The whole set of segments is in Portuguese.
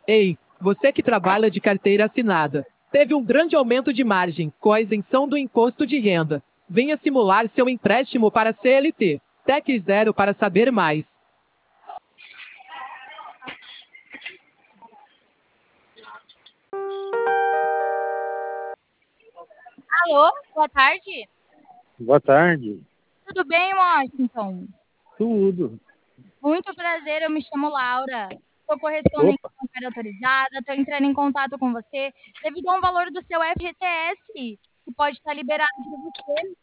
Ei, você que trabalha de carteira assinada, teve um grande aumento de margem com a isenção do imposto de renda. Venha simular seu empréstimo para CLT. Tec Zero para saber mais. Alô, boa tarde. Boa tarde. Tudo bem, Washington? Tudo. Muito prazer, eu me chamo Laura. Sou correspondente Opa, bancária autorizada, estou entrando em contato com você devido ao valor do seu FGTS, que pode estar liberado para você.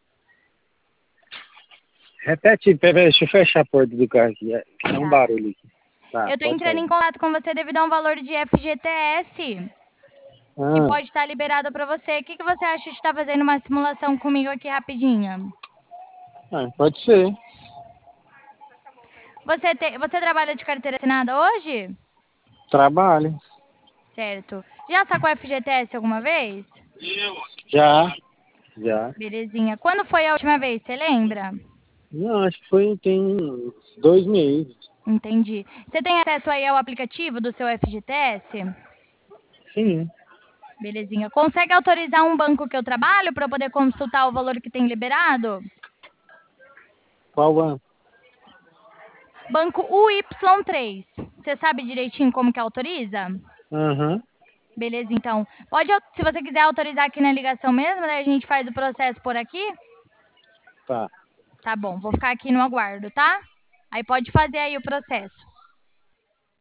repete, peraí, deixa eu fechar a porta do carro aqui. É um Tá. barulho aqui. Tá, Eu estou pode entrando falar. em contato com você devido a um valor de FGTS, que Ah, pode estar liberado para você. O que você acha de estar fazendo uma simulação comigo aqui rapidinha? pode ser. Você trabalha de carteira assinada hoje? Trabalho. Certo. Já sacou FGTS alguma vez? Já, já. Belezinha. Quando foi a última vez, você lembra? Não, acho que tem uns 2 meses. Entendi. Você tem acesso aí ao aplicativo do seu FGTS? Sim. Belezinha. Consegue autorizar um banco que eu trabalho para eu poder consultar o valor que tem liberado? Qual banco? Banco UY3. Você sabe direitinho como que autoriza? Aham. Beleza, então. Se você quiser autorizar aqui na ligação mesmo, daí a gente faz o processo por aqui. Tá. Tá bom, vou ficar aqui no aguardo, tá? Aí pode fazer aí o processo.